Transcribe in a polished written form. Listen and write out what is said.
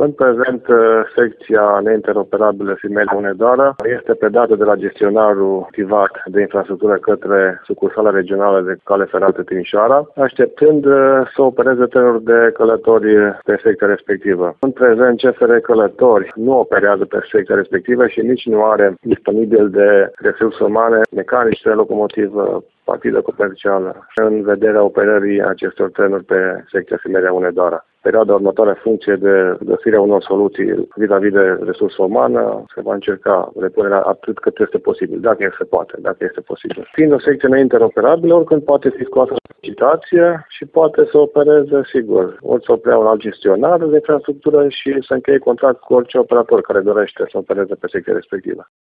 În prezent, secția neinteroperabilă Simeria Hunedoara este predată de la gestionarul privat de infrastructură către sucursala regională de cale ferată Timișoara, așteptând să opereze trenuri de călători pe secția respectivă. În prezent, CFR Călători nu operează pe secția respectivă și nici nu are disponibil de resurse umane, mecanici de locomotivă, partidă comercială, în vederea operării acestor trenuri pe secția Simeria Hunedoara. Perioada următoare, în funcție de găsirea unor soluții vis-a-vis de resursă umană, se va încerca repunerea atât cât este posibil, dacă se poate, dacă este posibil. Fiind o secție neinteroperabilă, oricând poate fi scoasă la licitație și poate să opereze, sigur, ori să o preia un alt gestionar de infrastructură și să încheie contract cu orice operator care dorește să opereze pe secția respectivă.